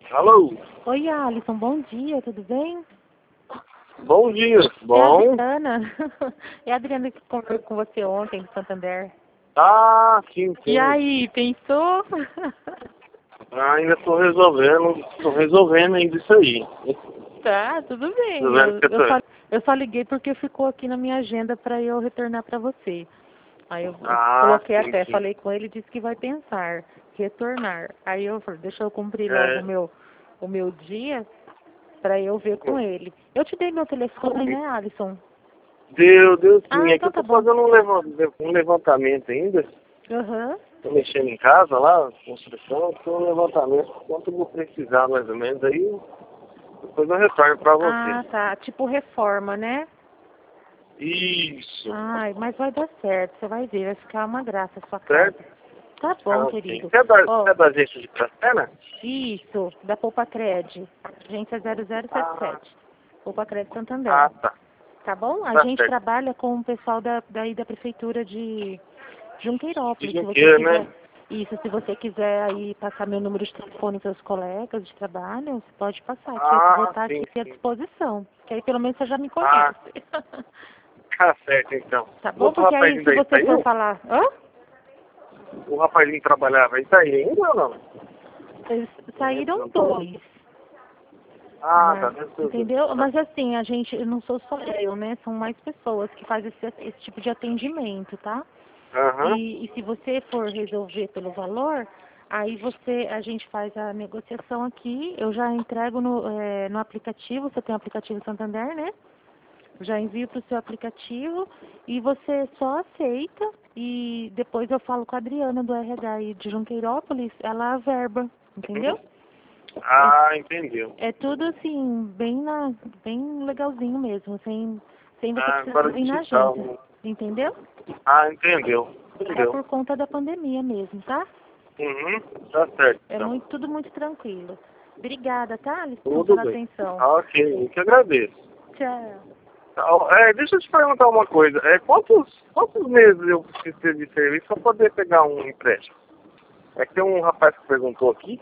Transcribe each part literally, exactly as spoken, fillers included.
Alô? Oi, Alisson, bom dia, tudo bem? Bom dia. É a Bom. Adriana. É a Adriana que conversou com você ontem do Santander. Ah, sim, E sim. aí, pensou? Ah, ainda estou resolvendo, estou resolvendo ainda isso aí. Tá, tudo bem. Resolvendo Eu, que eu eu, tô... só, eu só liguei porque ficou aqui na minha agenda para eu retornar para você. Aí eu, eu Ah, coloquei sim, até, sim. falei com ele, disse que vai pensar, retornar. Aí eu falei, deixa eu cumprir logo o É, meu, o meu dia para eu ver com ele. Eu te dei meu telefone, né, Alisson? deu, deu sim. Ah, É que então eu tá estou bom. fazendo um, levan- um levantamento ainda. Aham. Estou mexendo em casa lá, construção, estou um levantamento. Quanto eu vou precisar mais ou menos aí, depois eu retorno para você. Ah, tá. Tipo reforma, né? Isso. Ai, mas vai dar certo, você vai ver, vai ficar uma graça a sua casa. Certo? Tá bom, Ah, sim. querido. Você é da, você Ó, é da agência de Castela? isso, da Poupa Cred, agência zero zero sete Ah, sete, Poupa Cred Santander. ah, tá. Tá bom? A Tá gente certo. trabalha com o pessoal da, daí da prefeitura de De Junqueirópolis, se você Junqueira, quiser. né? Isso, se você quiser aí passar meu número de telefone para os colegas de trabalho, você pode passar, que eu vou Ah, estar sim, aqui à sim. disposição. Que aí pelo menos você já me Ah, conhece. tá certo então. Tá O bom? outro Porque aí rapazinho se daí você for saiu? falar, hã? O rapazinho que trabalhava, ele tá aí ainda ou não? Eles saíram dois. Ah, tá, Mas, deve ser os entendeu? dois. Mas assim, a gente, eu não sou só eu, né? São mais pessoas que fazem esse, esse tipo de atendimento, tá? Aham. E, e se você for resolver pelo valor, aí você, a gente faz a negociação aqui, eu já entrego no, eh, no aplicativo, você tem o aplicativo Santander, né? Já envio para o seu aplicativo e você só aceita e depois eu falo com a Adriana do R H aí de Junqueirópolis, ela averba, entendeu? Uhum. Ah, entendeu. É tudo assim, bem na, bem legalzinho mesmo, sem, sem você Ah, precisar agora vir na digital. agência. Né? Entendeu? Ah, entendeu. É Entendeu. por conta da pandemia mesmo, tá? Uhum. Tá certo É então. muito, tudo muito tranquilo. Obrigada, tá, Alisson, Tudo pela bem. atenção. Ah, ok, eu que agradeço. Tchau. Tá, ó, É, deixa eu te perguntar uma coisa. É, quantos, quantos meses eu preciso ter de serviço para poder pegar um empréstimo? É que tem um rapaz que perguntou aqui.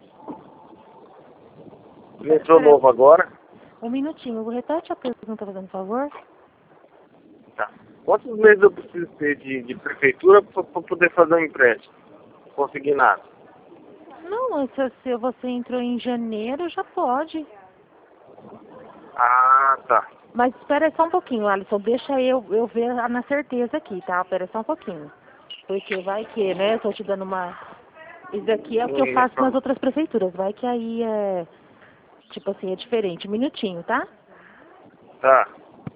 Ele entrou Espera novo agora. um minutinho, repete a pergunta, fazendo favor. Tá. Quantos meses eu preciso ter de, de prefeitura para poder fazer um empréstimo? Conseguir nada. Não, se, se você entrou em janeiro, já pode. Ah, tá. Mas espera só um pouquinho, Alisson, deixa eu, eu ver na certeza aqui, tá? Espera só um pouquinho. Porque vai que, né, eu tô te dando uma... Isso aqui é o que eu Hum, faço nas então, outras prefeituras, vai que aí é, tipo assim, é diferente. Um minutinho, tá? tá.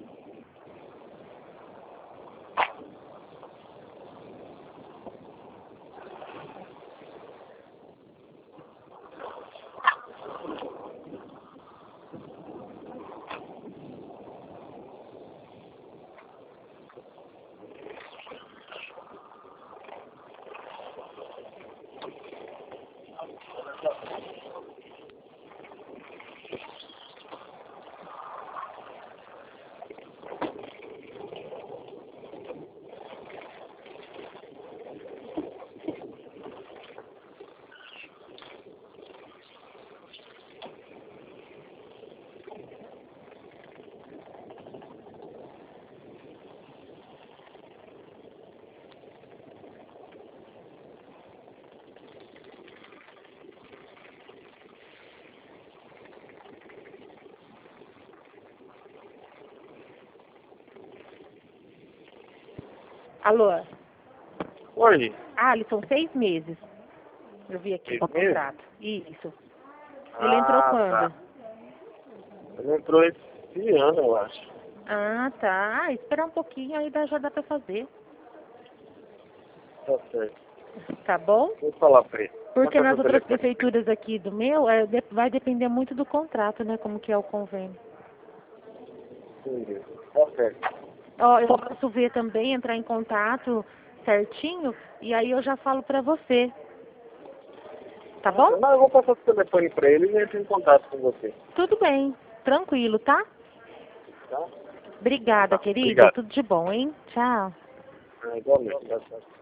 Alô? Oi. Ah, eles são seis meses. Eu vi aqui Seis no meses? contrato. Isso. Ele entrou Ah, tá. quando? Ele entrou esse ano, eu acho. Ah, tá. Ah, esperar um pouquinho, aí dá- já dá pra fazer. Tá certo. Tá bom? Vou falar pra ele. Qual que Porque é o nas seu outras telefone? prefeituras aqui do meu, é, de- vai depender muito do contrato, né? Como que é o convênio. Entendi. Tá certo. Ó, eu posso ver também, entrar em contato certinho, e aí eu já falo pra você. Tá bom? Não, eu vou passar o telefone pra ele e ele entra em contato com você. Tudo bem. Tranquilo, tá? Tá? Então Obrigada, tá. querido. Obrigado. Tudo de bom, hein? Tchau. Ah, igualmente. Tá certo.